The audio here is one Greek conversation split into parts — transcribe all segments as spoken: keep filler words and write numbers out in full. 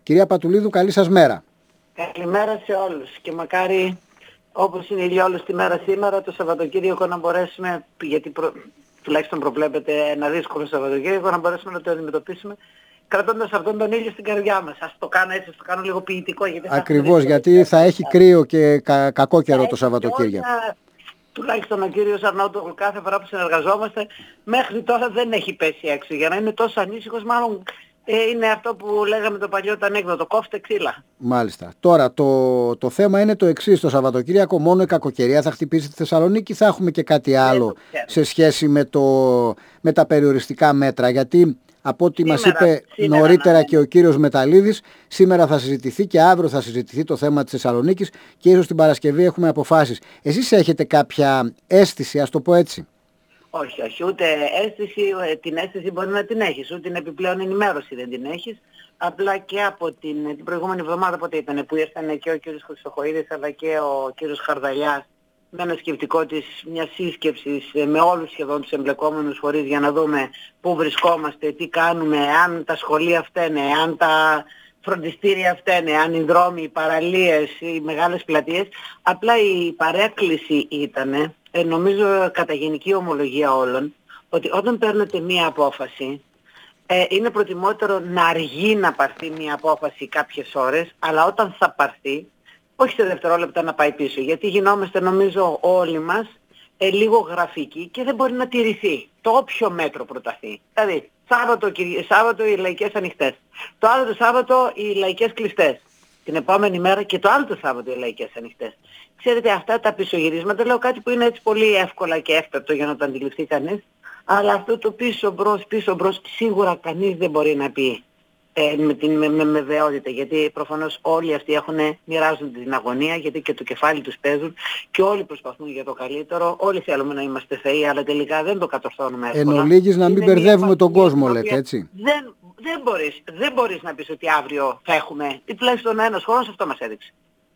Κυρία Πατουλίδου, καλή σας μέρα. Καλημέρα σε όλους και μακάρι όπως είναι η ηλιόλουστη τη μέρα σήμερα, το Σαββατοκύριακο να μπορέσουμε, γιατί προ, τουλάχιστον προβλέπεται ένα δύσκολο Σαββατοκύριακο, να μπορέσουμε να το αντιμετωπίσουμε κρατώντας αυτόν τον ήλιο στην καρδιά μας. Ας το κάνω έτσι, ας το κάνω λίγο ποιητικό. Γιατί ακριβώς, γιατί θα έχει κρύο και κα, κακό καιρό το Σαββατοκύριακο. Τουλάχιστον ο κύριος Αρναούτογλου κάθε φορά που συνεργαζόμαστε μέχρι τώρα δεν έχει πέσει έξω. Για να είναι τόσο ανήσυχος, μάλλον ε, είναι αυτό που λέγαμε το παλιό το ανέκδοτο, κόφτε ξύλα. Μάλιστα. Τώρα το, το θέμα είναι το εξής, το Σαββατοκύριακο μόνο η κακοκαιρία θα χτυπήσει τη Θεσσαλονίκη, θα έχουμε και κάτι άλλο σε σχέση με, το, με τα περιοριστικά μέτρα, γιατί από ό,τι μας είπε σήμερα, νωρίτερα ναι. και ο κύριος Μεταλλίδης, σήμερα θα συζητηθεί και αύριο θα συζητηθεί το θέμα της Θεσσαλονίκης και ίσως την Παρασκευή έχουμε αποφάσεις. Εσείς έχετε κάποια αίσθηση, ας το πω έτσι? Όχι, όχι, ούτε αίσθηση, την αίσθηση μπορεί να την έχεις, ούτε την επιπλέον ενημέρωση δεν την έχεις. Απλά και από την, την προηγούμενη εβδομάδα, πότε ήταν, που ήρθαν και ο κύριος Χρυσοχοΐδης αλλά και ο κύριος Χαρδαλιάς με ένα σκεπτικό της μιας σύσκεψης με όλους σχεδόν τους εμπλεκόμενους φορείς για να δούμε πού βρισκόμαστε, τι κάνουμε, αν τα σχολεία φταίνε, αν τα φροντιστήρια φταίνε, αν οι δρόμοι, οι παραλίες, οι μεγάλες πλατείες. Απλά η παρέκκληση ήταν, ε, νομίζω κατά γενική ομολογία όλων, ότι όταν παίρνετε μία απόφαση, ε, είναι προτιμότερο να αργεί να πάρθει μία απόφαση κάποιες ώρες, αλλά όταν θα πάρθει, όχι σε δευτερόλεπτα να πάει πίσω, γιατί γινόμαστε νομίζω όλοι μας ε, λίγο γραφικοί και δεν μπορεί να τηρηθεί το όποιο μέτρο προταθεί. Δηλαδή, Σάββατο, Σάββατο οι λαϊκές ανοιχτές, το άλλο το Σάββατο οι λαϊκές κλειστές, την επόμενη μέρα και το άλλο το Σάββατο οι λαϊκές ανοιχτές. Ξέρετε, αυτά τα πισωγυρίσματα, λέω κάτι που είναι έτσι πολύ εύκολα και εύκολο για να το αντιληφθεί κανείς, αλλά αυτό το πίσω μπρος, πίσω μπρος, σίγουρα κανείς δεν μπορεί να πει ε, με, την, με, με, με βεβαιότητα, γιατί προφανώς όλοι αυτοί έχουν, μοιράζουν την αγωνία, γιατί και το κεφάλι τους παίζουν και όλοι προσπαθούν για το καλύτερο, όλοι θέλουμε να είμαστε θεοί, αλλά τελικά δεν το κατορθώνουμε εύκολα. Εν ολίγης να μην μπερδεύουμε τον κόσμο, λέτε, έτσι. Δεν, δεν, μπορείς, δεν μπορείς να πεις ότι αύριο θα έχουμε, ή τουλάχιστον ένας χρόνος αυτό μας έδειξε.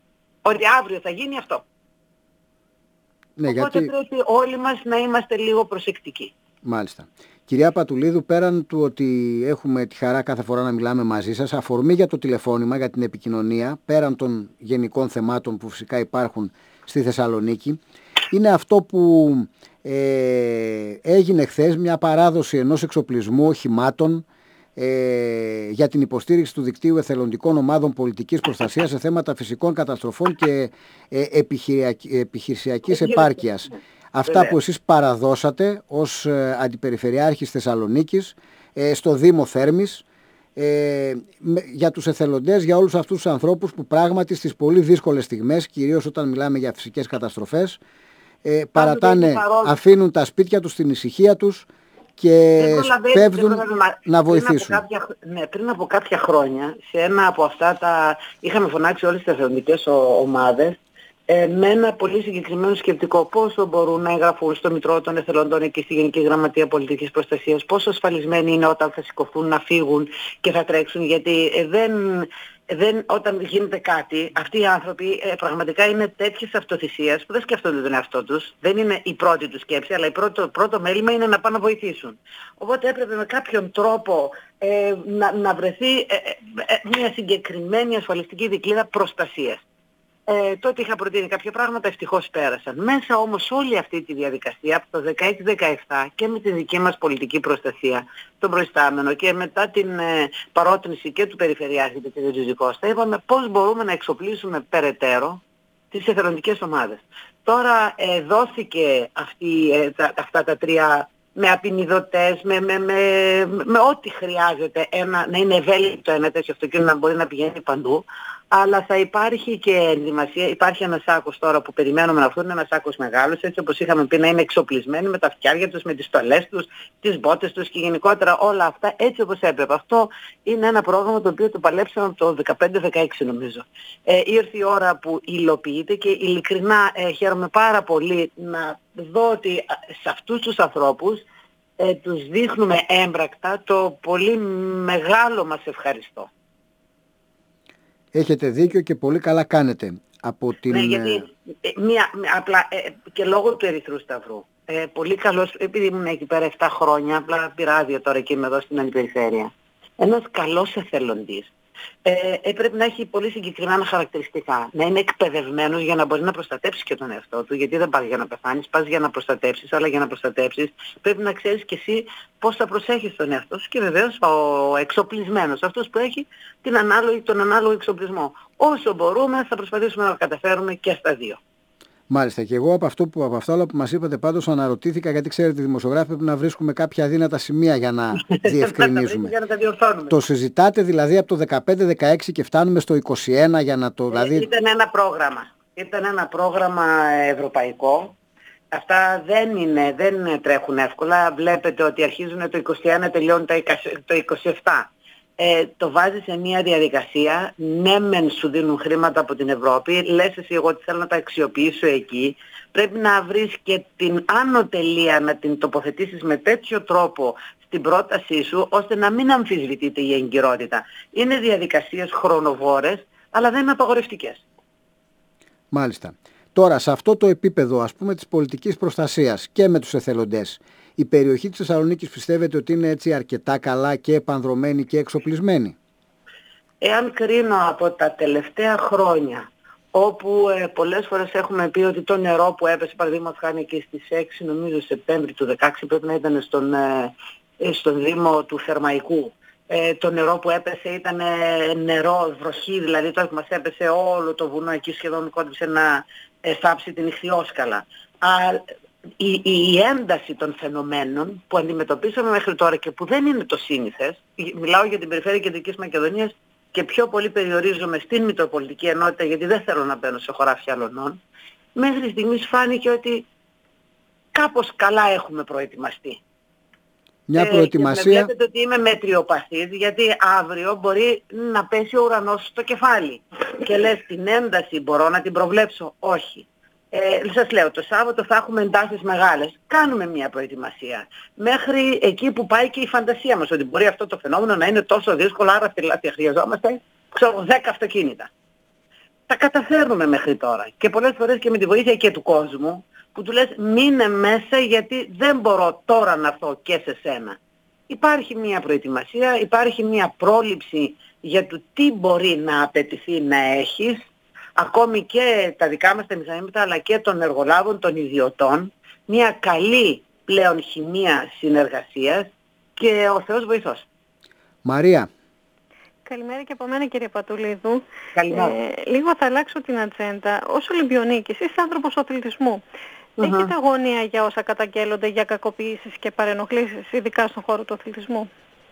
Ότι αύριο θα γίνει αυτό. Ναι, οπότε γιατί... πρέπει όλοι μας να είμαστε λίγο προσεκτικοί. Μάλιστα. Κυρία Πατουλίδου, πέραν του ότι έχουμε τη χαρά κάθε φορά να μιλάμε μαζί σας, αφορμή για το τηλεφώνημα, για την επικοινωνία, πέραν των γενικών θεμάτων που φυσικά υπάρχουν στη Θεσσαλονίκη, είναι αυτό που ε, έγινε χθες, μια παράδοση ενός εξοπλισμού οχημάτων ε, για την υποστήριξη του δικτύου εθελοντικών ομάδων πολιτικής προστασίας σε θέματα φυσικών καταστροφών και ε, επιχειρησιακής επάρκειας. Αυτά Βέβαια. που εσείς παραδώσατε ως ε, Αντιπεριφερειάρχης Θεσσαλονίκης ε, στο Δήμο Θέρμης ε, με, για τους εθελοντές, για όλους αυτούς τους ανθρώπους που πράγματι στις πολύ δύσκολες στιγμές, κυρίως όταν μιλάμε για φυσικές καταστροφές, ε, παρατάνε, αφήνουν τα σπίτια τους στην ησυχία τους και σπέβδουν να βοηθήσουν. Πριν από, κάποια, ναι, πριν από κάποια χρόνια, σε ένα από αυτά τα είχαμε φωνάξει όλες τις εθελοντικές ομάδες, Ε, με ένα πολύ συγκεκριμένο σκεπτικό, πόσο μπορούν να εγγραφούν στο Μητρό των Εθελοντών και στη Γενική Γραμματεία Πολιτικής Προστασίας, πόσο ασφαλισμένοι είναι όταν θα σηκωθούν να φύγουν και θα τρέξουν, γιατί ε, δεν, δεν, όταν γίνεται κάτι, αυτοί οι άνθρωποι ε, πραγματικά είναι τέτοιες αυτοθυσίας που δεν σκέφτονται τον εαυτό τους, δεν είναι η πρώτη τους σκέψη, αλλά το πρώτο, πρώτο μέλημα είναι να πάνε να βοηθήσουν. Οπότε έπρεπε με κάποιον τρόπο ε, να, να βρεθεί ε, ε, μια συγκεκριμένη ασφαλιστική δικλείδα προστασίας. Ε, τότε είχα προτείνει κάποια πράγματα, ευτυχώς πέρασαν. Μέσα όμως όλη αυτή τη διαδικασία από το δεκαέξι δεκαεπτά και με την δική μας πολιτική προστασία, τον προϊστάμενο και μετά την ε, παρότρινση και του Περιφερειάρχη του κ. Τζιζικώστα, είπαμε πώς μπορούμε να εξοπλίσουμε περαιτέρω τις εθελοντικές ομάδες. Τώρα ε, δόθηκε αυτή, ε, τα, αυτά τα τρία με απεινιδωτές, με, με, με, με ό,τι χρειάζεται ένα, να είναι ευέλικτο ένα τέτοιο αυτοκίνητο να μπορεί να πηγαίνει παντού. Αλλά θα υπάρχει και ενδυμασία, υπάρχει ένας σάκος τώρα που περιμένουμε να έρθουν, ένας σάκος μεγάλος, έτσι όπως είχαμε πει, να είναι εξοπλισμένοι με τα φτιάρια τους, με τις στολές τους, τις μπότες τους και γενικότερα όλα αυτά έτσι όπως έπρεπε. Αυτό είναι ένα πρόγραμμα το οποίο το παλέψαμε από το δεκαπέντε δεκαέξι νομίζω. Ε, ήρθε η ώρα που υλοποιείται και ειλικρινά ε, χαίρομαι πάρα πολύ να δω ότι σε αυτούς τους ανθρώπους ε, τους δείχνουμε έμπρακτα το πολύ μεγάλο μας ευχαριστώ. Έχετε δίκιο και πολύ καλά κάνετε. Από την... Ναι, γιατί μία, απλά ε, και λόγω του Ερυθρού Σταυρού. Ε, πολύ καλός, επειδή ήμουν εκεί πέρα επτά χρόνια, απλά πήρα άδεια τώρα και είμαι εδώ στην Αντιπεριφέρεια. Ένας καλός εθελοντής Ε, ε, πρέπει να έχει πολύ συγκεκριμένα χαρακτηριστικά. Να είναι εκπαιδευμένος για να μπορεί να προστατέψει και τον εαυτό του, γιατί δεν πας για να πεθάνεις, πας για να προστατέψεις, αλλά για να προστατέψεις πρέπει να ξέρεις και εσύ πώς θα προσέχεις τον εαυτό σου και βεβαίως ο εξοπλισμένος, αυτός που έχει την ανάλογη, τον ανάλογο εξοπλισμό. Όσο μπορούμε θα προσπαθήσουμε να καταφέρουμε και στα δύο. Μάλιστα, και εγώ από αυτό που, από αυτά όλα που μας είπατε πάντως αναρωτήθηκα, γιατί ξέρετε οι δημοσιογράφοι πρέπει να βρίσκουμε κάποια αδύνατα σημεία για να διευκρινίζουμε. για να τα διορθώνουμε. Το συζητάτε δηλαδή από το δεκαπέντε δεκαέξι και φτάνουμε στο είκοσι ένα για να το... Δηλαδή... Ήταν ένα πρόγραμμα. Ήταν ένα πρόγραμμα ευρωπαϊκό. Αυτά δεν είναι, δεν τρέχουν εύκολα. Βλέπετε ότι αρχίζουν το είκοσι ένα, τελειώνουν το είκοσι επτά. Ε, το βάζεις σε μια διαδικασία, ναι μεν σου δίνουν χρήματα από την Ευρώπη, λες εσύ εγώ ότι θέλω να τα αξιοποιήσω εκεί, πρέπει να βρεις και την άνω τελεία να την τοποθετήσεις με τέτοιο τρόπο στην πρότασή σου, ώστε να μην αμφισβητείται η εγκυρότητα. Είναι διαδικασίες χρονοβόρες, αλλά δεν είναι απαγορευτικές. Μάλιστα. Τώρα, σε αυτό το επίπεδο, ας πούμε, της πολιτικής προστασίας και με τους εθελοντές, η περιοχή της Θεσσαλονίκης πιστεύετε ότι είναι έτσι αρκετά καλά και επανδρωμένη και εξοπλισμένη? Εάν κρίνω από τα τελευταία χρόνια, όπου ε, πολλές φορές έχουμε πει ότι το νερό που έπεσε, παραδείγματος χάρη και στις έξι νομίζω Σεπτέμβρη του δεκαέξι, πρέπει να ήταν στον, ε, στον Δήμο του Θερμαϊκού, ε, το νερό που έπεσε ήταν ε, νερό, βροχή, δηλαδή τώρα που μας έπεσε όλο το βουνό εκεί σχεδόν κόντυψε να ε, θάψει την Ιχθυόσκαλα. Η, η, η ένταση των φαινομένων που αντιμετωπίσαμε μέχρι τώρα και που δεν είναι το σύνηθες, μιλάω για την περιφέρεια Κεντρικής Μακεδονίας και πιο πολύ περιορίζομαι στην Μητροπολιτική Ενότητα γιατί δεν θέλω να μπαίνω σε χωράφια αλωνών, μέχρι στιγμής φάνηκε ότι κάπως καλά έχουμε προετοιμαστεί. Μια προετοιμασία... Ε, και βλέπετε ότι είμαι μετριοπαθής γιατί αύριο μπορεί να πέσει ο ουρανός στο κεφάλι και λες την ένταση μπορώ να την προβλέψω? Όχι. Ε, σας λέω, το Σάββατο θα έχουμε εντάσεις μεγάλες. Κάνουμε μια προετοιμασία. Μέχρι εκεί που πάει και η φαντασία μας, ότι μπορεί αυτό το φαινόμενο να είναι τόσο δύσκολο, άρα χρειαζόμαστε, ξέρω, δέκα αυτοκίνητα. Τα καταφέρνουμε μέχρι τώρα. Και πολλές φορές και με τη βοήθεια και του κόσμου, που του λες μείνε μέσα γιατί δεν μπορώ τώρα να έρθω και σε σένα. Υπάρχει μια προετοιμασία, υπάρχει μια πρόληψη για το τι μπορεί να απαιτηθεί να έχεις, ακόμη και τα δικά μας τα μηχανήματα αλλά και των εργολάβων, των ιδιωτών, μια καλή πλέον χημεία συνεργασίας και ο Θεός βοηθός. Μαρία. Καλημέρα και από μένα κύριε Πατουλίδου. Καλημέρα. Ε, λίγο θα αλλάξω την ατζέντα. Ως Ολυμπιονίκης, είσαι άνθρωπος αθλητισμού. Uh-huh. Έχετε αγωνία για όσα καταγγέλλονται για κακοποίησεις και παρενοχλήσεις, ειδικά στον χώρο του αθλητισμού?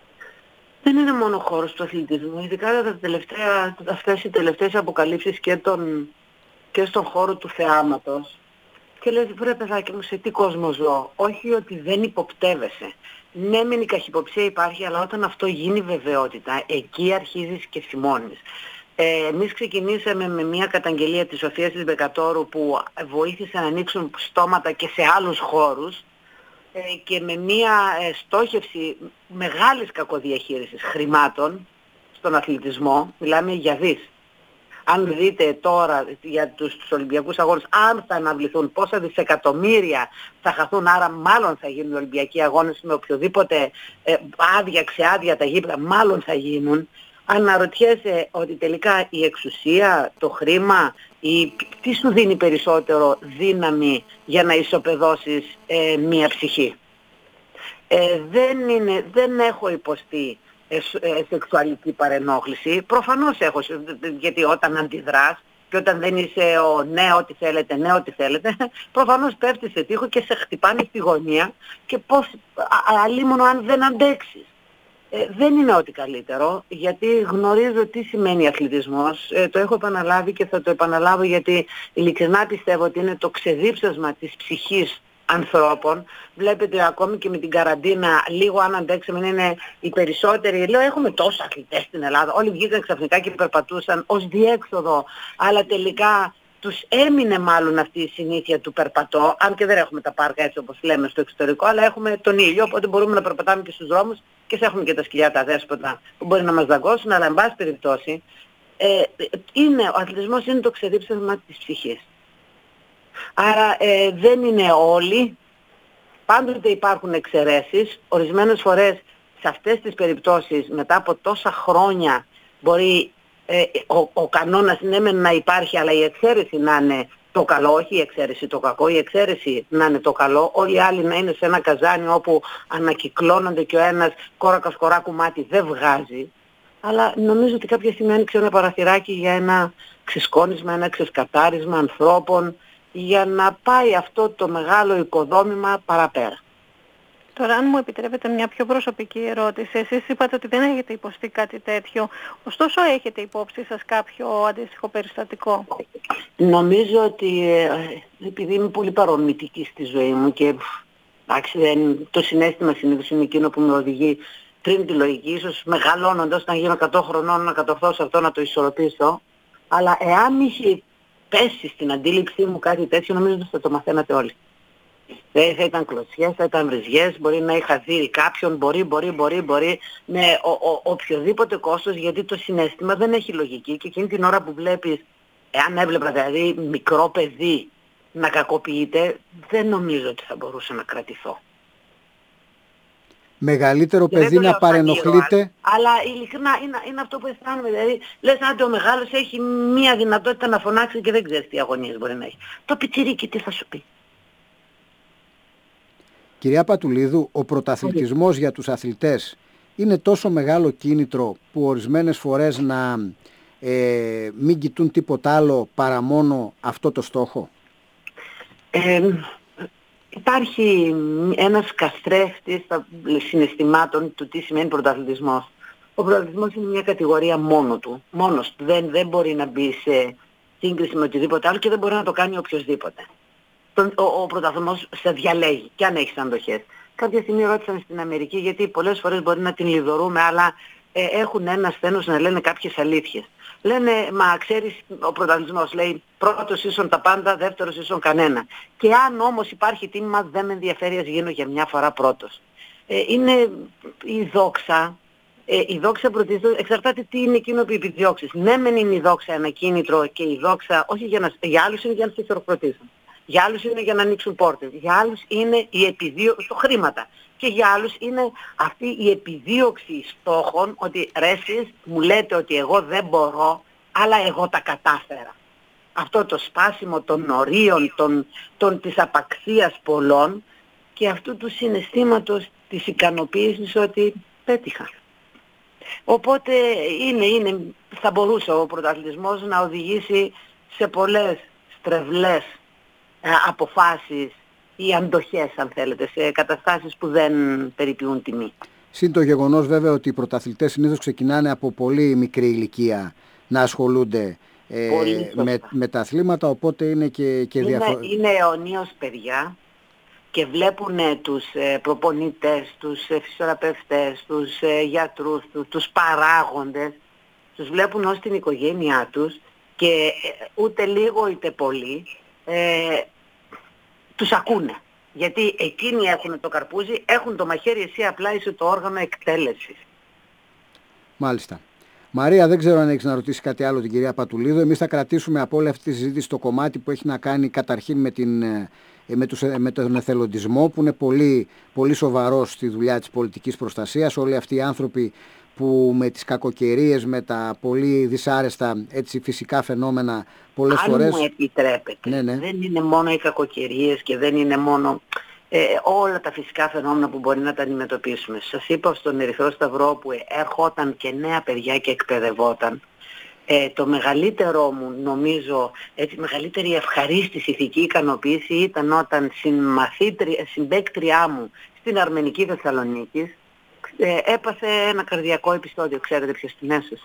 Δεν είναι μόνο ο χώρος του αθλητισμού, ειδικά τα τελευταία, αυτές οι τελευταίες αποκαλύψεις και, τον, και στον χώρο του θεάματος. Και λες, βρε παιδάκι μου, σε τι κόσμο ζω? Όχι ότι δεν υποπτεύεσαι. Ναι, μεν η καχυποψία υπάρχει, αλλά όταν αυτό γίνει βεβαιότητα, εκεί αρχίζεις και θυμώνεις. Ε, εμείς ξεκινήσαμε με μια καταγγελία της Σοφίας της Μπεκατόρου που βοήθησε να ανοίξουν στόματα και σε άλλους χώρους, και με μια στόχευση μεγάλης κακοδιαχείρισης χρημάτων στον αθλητισμό, μιλάμε για δις. Αν δείτε τώρα για τους, τους Ολυμπιακούς Αγώνες, αν θα αναβληθούν πόσα δισεκατομμύρια θα χαθούν, άρα μάλλον θα γίνουν Ολυμπιακοί Αγώνες με οποιοδήποτε ε, άδεια, ξεάδεια τα γήπεδα, μάλλον θα γίνουν. Αναρωτιέσαι ότι τελικά η εξουσία, το χρήμα, η, τι σου δίνει περισσότερο δύναμη για να ισοπεδώσεις ε, μία ψυχή? Ε, δεν, είναι, δεν έχω υποστεί ε, ε, σεξουαλική παρενόχληση. Προφανώς έχω, γιατί όταν αντιδράς και όταν δεν είσαι ο ναι ό,τι θέλετε, ναι ό,τι θέλετε, προφανώς πέφτεις σε τοίχο και σε χτυπάνε στη γωνία και πώς, αλίμονο αν δεν αντέξεις. Ε, δεν είναι ό,τι καλύτερο, γιατί γνωρίζω τι σημαίνει αθλητισμός, ε, το έχω επαναλάβει και θα το επαναλάβω γιατί ειλικρινά πιστεύω ότι είναι το ξεδίψασμα της ψυχής ανθρώπων. Βλέπετε ακόμη και με την καραντίνα, λίγο αν αντέξαμε είναι οι περισσότεροι, λέω έχουμε τόσους αθλητές στην Ελλάδα, όλοι βγήκαν ξαφνικά και περπατούσαν ως διέξοδο, αλλά τελικά τους έμεινε μάλλον αυτή η συνήθεια του περπατώ, αν και δεν έχουμε τα πάρκα έτσι όπως λέμε στο εξωτερικό, αλλά έχουμε τον ήλιο, οπότε μπορούμε να περπατάμε και στους δρόμους και σε έχουμε και τα σκυλιά τα δέσποτα που μπορεί να μας δαγκώσουν, αλλά εν πάση περιπτώσει ε, είναι, ο αθλητισμός είναι το ξεδίψασμα της ψυχής. Άρα ε, δεν είναι όλοι, πάντοτε υπάρχουν εξαιρέσεις, ορισμένες φορές σε αυτές τις περιπτώσεις μετά από τόσα χρόνια Μπορεί ε, ο, ο κανόνας ναι μεν να υπάρχει, αλλά η εξαίρεση να είναι το καλό, όχι η εξαίρεση το κακό, η εξαίρεση να είναι το καλό, όλοι οι άλλοι να είναι σε ένα καζάνι όπου ανακυκλώνονται και ο ένας κόρακα σκορά κουμάτι δεν βγάζει. Αλλά νομίζω ότι κάποια στιγμή άνοιξε ένα παραθυράκι για ένα ξεσκόνισμα, ένα ξεσκατάρισμα ανθρώπων, για να πάει αυτό το μεγάλο οικοδόμημα παραπέρα. Τώρα, αν μου επιτρέπετε μια πιο προσωπική ερώτηση, εσείς είπατε ότι δεν έχετε υποστεί κάτι τέτοιο, ωστόσο έχετε υπόψη σας κάποιο αντίστοιχο περιστατικό? Νομίζω ότι ε, επειδή είμαι πολύ παρορμητική στη ζωή μου και εντάξει, δεν, το συναίσθημα συνήθως είναι εκείνο που με οδηγεί πριν τη λογική, ίσως μεγαλώνοντας, όταν γίνω εκατό χρονών να κατορθώσω αυτό να το ισορροπήσω, αλλά εάν είχε πέσει στην αντίληψή μου κάτι τέτοιο, νομίζω ότι θα το μαθαίνατε όλοι. Δεν θα ήταν κλωτσιές, θα ήταν βριζιές, μπορεί να είχα δει κάποιον, μπορεί, μπορεί, μπορεί, μπορεί, με ο, ο, οποιοδήποτε κόστος, γιατί το συναίσθημα δεν έχει λογική και εκείνη την ώρα που βλέπεις, εάν έβλεπα δηλαδή μικρό παιδί να κακοποιείται, δεν νομίζω ότι θα μπορούσα να κρατηθώ. Μεγαλύτερο παιδί να παρενοχλείται. Αλλά ειλικρινά είναι, είναι αυτό που αισθάνομαι. Δηλαδή, λες αν ο μεγάλος έχει μία δυνατότητα να φωνάξει και δεν ξέρεις τι αγωνίες μπορεί να έχει. Το πιτσιρίκι τι θα σου πει. Κυρία Πατουλίδου, ο πρωταθλητισμός για τους αθλητές είναι τόσο μεγάλο κίνητρο που ορισμένες φορές να ε, μην κοιτούν τίποτα άλλο παρά μόνο αυτό το στόχο? Ε, υπάρχει ένας καθρέφτης συναισθημάτων του τι σημαίνει πρωταθλητισμός. Ο πρωταθλητισμός είναι μια κατηγορία μόνο του. Μόνος του. Δεν, δεν μπορεί να μπει σε σύγκριση με οτιδήποτε άλλο και δεν μπορεί να το κάνει οποιοσδήποτε. Ο, ο πρωταθλητισμός σε διαλέγει και αν έχεις αντοχές. Κάποια στιγμή ρώτησαν στην Αμερική, γιατί πολλές φορές μπορεί να την λιδωρούμε, αλλά ε, έχουν ένα σθένος να λένε κάποιες αλήθειες. Λένε, μα ξέρεις, ο πρωταθλητισμός λέει πρώτος ίσον τα πάντα, δεύτερος ίσον κανένα. Και αν όμως υπάρχει τίμημα, δεν με ενδιαφέρει, ας γίνω για μια φορά πρώτος. Ε, είναι η δόξα. Ε, η δόξα πρωτίστως εξαρτάται τι είναι εκείνο που επιδιώξεις. Ναι, μεν είναι η δόξα ένα κίνητρο και η δόξα, όχι για, να, για άλλους είναι για να σε χειροκροτήσουν. Για άλλους είναι για να ανοίξουν πόρτες. Για άλλους είναι η επιδίωξη στο χρήματα. Και για άλλους είναι αυτή η επιδίωξη στόχων, ότι ρε εσείς μου λέτε ότι εγώ δεν μπορώ, αλλά εγώ τα κατάφερα. Αυτό το σπάσιμο των ορίων, των, των, της απαξίας πολλών και αυτού του συναισθήματος της ικανοποίησης ότι πέτυχα. Οπότε είναι, είναι, θα μπορούσε ο πρωταθλητισμός να οδηγήσει σε πολλές στρεβλές ε, αποφάσεις ή αντοχές, αν θέλετε, σε καταστάσεις που δεν περιποιούν τιμή. Συν το γεγονός βέβαια ότι οι πρωταθλητές συνήθως ξεκινάνε από πολύ μικρή ηλικία να ασχολούνται ε, με, με τα αθλήματα, οπότε είναι και, και διαφορετικό. Είναι, είναι αιωνίως παιδιά και βλέπουν ε, τους ε, προπονητές, τους ε, φυσιοθεραπευτές, τους ε, γιατρούς, τους, τους παράγοντες, τους βλέπουν ως την οικογένειά τους και ε, ούτε λίγο είτε πολύ ε, τους ακούνε. Γιατί εκείνοι έχουν το καρπούζι, έχουν το μαχαίρι, εσύ απλά είσαι το όργανο εκτέλεσης. Μάλιστα. Μαρία, δεν ξέρω αν έχεις να ρωτήσει κάτι άλλο την κυρία Πατουλίδου. Εμείς θα κρατήσουμε από όλη αυτή τη συζήτηση το κομμάτι που έχει να κάνει καταρχήν με, την, με, τους, με τον εθελοντισμό, που είναι πολύ, πολύ σοβαρός στη δουλειά της πολιτικής προστασίας. Όλοι αυτοί οι άνθρωποι που με τις κακοκαιρίες, με τα πολύ δυσάρεστα έτσι, φυσικά φαινόμενα πολλές αν φορές... Αν μου επιτρέπετε, ναι, ναι. δεν είναι μόνο οι κακοκαιρίες και δεν είναι μόνο ε, όλα τα φυσικά φαινόμενα που μπορεί να τα αντιμετωπίσουμε. Σας είπα στον Ερυθρό Σταυρό που ερχόταν και νέα παιδιά και εκπαιδευόταν. Ε, το μεγαλύτερο μου, νομίζω, έτσι, μεγαλύτερη ευχαρίστηση, ηθική ικανοποίηση ήταν όταν συμπαίκτριά μου στην Αρμενική Θεσσαλονίκη ε, έπαθε ένα καρδιακό επεισόδιο. Ξέρετε ποιος την έσωσε?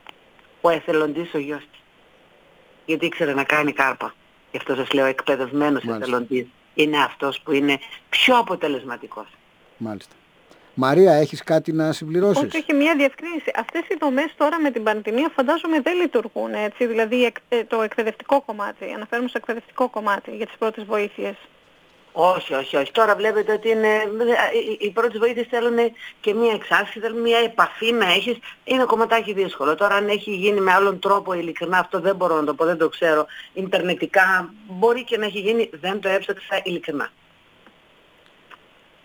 Ο εθελοντής ο γιος της. Γιατί ήξερε να κάνει κάρπα. Γι' αυτό σας λέω, εκπαιδευμένος εθελοντής είναι αυτός που είναι πιο αποτελεσματικός. Μάλιστα. Μαρία, έχεις κάτι να συμπληρώσεις? Όχι, έχει μια διευκρίνηση. Αυτές οι δομές τώρα με την πανδημία φαντάζομαι δεν λειτουργούν, έτσι, δηλαδή το εκπαιδευτικό κομμάτι, αναφέρουμε στο εκπαιδευτικό κομμάτι για τις πρώτες βοήθειες. Όχι, όχι, όχι. Τώρα βλέπετε ότι είναι, οι πρώτες βοήθειες θέλουν και μία εξάσκηση, θέλουν μία επαφή να έχεις. Είναι κομματάκι δύσκολο. Τώρα αν έχει γίνει με άλλον τρόπο, ειλικρινά αυτό δεν μπορώ να το πω, δεν το ξέρω. Ιντερνετικά μπορεί και να έχει γίνει, δεν το έψαξα ειλικρινά.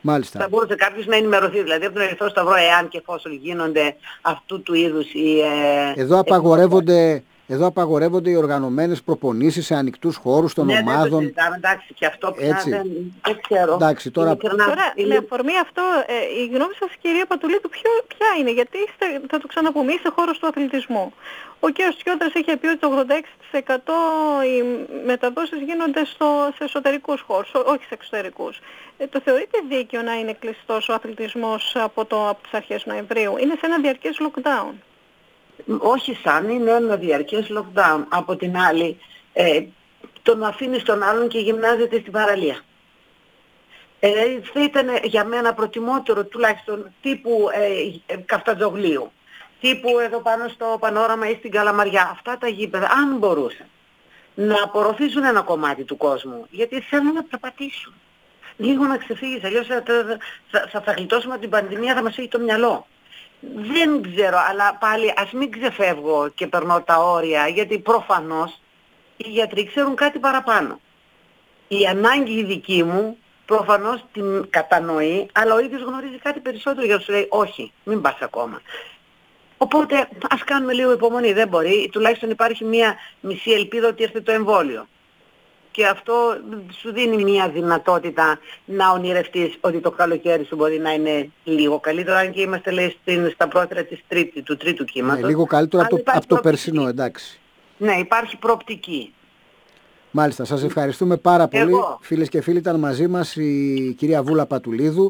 Μάλιστα. Θα μπορούσε κάποιος να ενημερωθεί, δηλαδή από τον Ερυθρό Σταυρό, εάν και εφόσον γίνονται αυτού του είδους οι... Ε, εδώ, απαγορεύονται, εδώ απαγορεύονται οι οργανωμένες προπονήσεις σε ανοιχτούς χώρους των ναι, ομάδων. Ναι, δεν το εντάξει, και αυτό πια δεν, δεν ξέρω. Εντάξει, τώρα... Τώρα, είναι... με αφορμή αυτό, ε, η γνώμη σας, κυρία Πατουλίδου, ποιο, ποια είναι, γιατί είστε, θα το ξαναπούμε, είστε χώρος του αθλητισμού. Ο κ. Τσιόδρας είχε πει ότι το ογδόντα έξι τοις εκατό οι μεταδόσεις γίνονται στο, σε εσωτερικούς χώρους, όχι σε εξωτερικούς. Ε, το θεωρείτε δίκαιο να είναι κλειστός ο αθλητισμός από, το, από τις αρχές Νοεμβρίου? Είναι σε ένα διαρκές lockdown. Όχι σαν, είναι ένα διαρκές lockdown. Από την άλλη, ε, τον αφήνει στον άλλον και γυμνάζεται στην παραλία. Ε, θα ήταν για μένα προτιμότερο τουλάχιστον τύπου ε, ε, Καφτατζογλίου. Τύπου εδώ πάνω στο Πανόραμα ή στην Καλαμαριά. Αυτά τα γήπεδα, αν μπορούσαν να απορροφήσουν ένα κομμάτι του κόσμου, γιατί θέλουν να περπατήσουν. Λίγο να ξεφύγεις, αλλιώς θα, θα, θα, θα γλιτώσουμε από την πανδημία, θα μας φύγει το μυαλό. Δεν ξέρω, αλλά πάλι ας μην ξεφεύγω και περνώ τα όρια, γιατί προφανώς οι γιατροί ξέρουν κάτι παραπάνω. Η ανάγκη η δική μου προφανώς την κατανοεί, αλλά ο ίδιος γνωρίζει κάτι περισσότερο για να σου λέει όχι, μην πας ακόμα. Οπότε ας κάνουμε λίγο υπομονή, δεν μπορεί, τουλάχιστον υπάρχει μια μισή ελπίδα ότι έρθει το εμβόλιο. Και αυτό σου δίνει μια δυνατότητα να ονειρευτείς ότι το καλοκαίρι σου μπορεί να είναι λίγο καλύτερο, αν και είμαστε λέει στην, στα πρόθυρα της τρίτη, του τρίτου κύματος. Ναι, λίγο καλύτερο από το, από το περσινό, εντάξει. Ναι, υπάρχει προοπτική. Μάλιστα, σας ευχαριστούμε πάρα πολύ. Εγώ. Φίλες και φίλοι, ήταν μαζί μας η κυρία Βούλα Πατουλίδου.